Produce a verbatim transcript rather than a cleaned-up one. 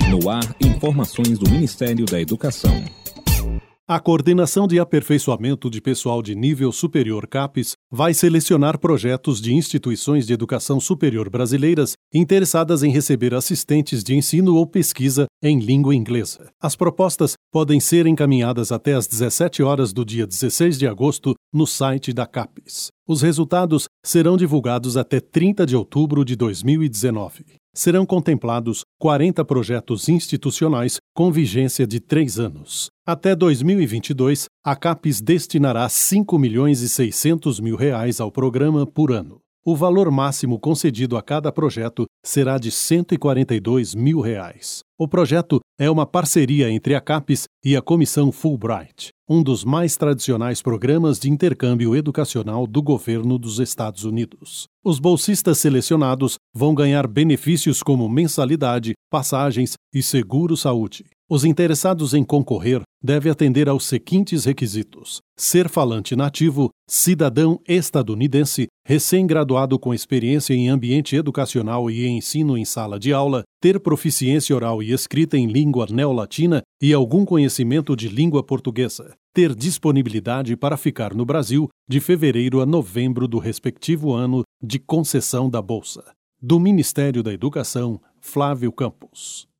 No ar, informações do Ministério da Educação. A Coordenação de Aperfeiçoamento de Pessoal de Nível Superior CAPES vai selecionar projetos de instituições de educação superior brasileiras interessadas em receber assistentes de ensino ou pesquisa em língua inglesa. As propostas podem ser encaminhadas até às dezessete horas do dia dezesseis de agosto no site da CAPES. Os resultados serão divulgados até trinta de outubro de dois mil e dezenove. Serão contemplados quarenta projetos institucionais com vigência de três anos. Até dois mil e vinte e dois, a CAPES destinará cinco milhões e seiscentos mil reais ao programa por ano. O valor máximo concedido a cada projeto será de cento e quarenta e dois mil reais. O projeto é uma parceria entre a CAPES e a Comissão Fulbright, um dos mais tradicionais programas de intercâmbio educacional do governo dos Estados Unidos. Os bolsistas selecionados vão ganhar benefícios como mensalidade, passagens e seguro-saúde. Os interessados em concorrer devem atender aos seguintes requisitos: ser falante nativo, cidadão estadunidense, recém-graduado com experiência em ambiente educacional e ensino em sala de aula, ter proficiência oral e escrita em língua neolatina e algum conhecimento de língua portuguesa, ter disponibilidade para ficar no Brasil de fevereiro a novembro do respectivo ano de concessão da bolsa. Do Ministério da Educação, Flávio Campos.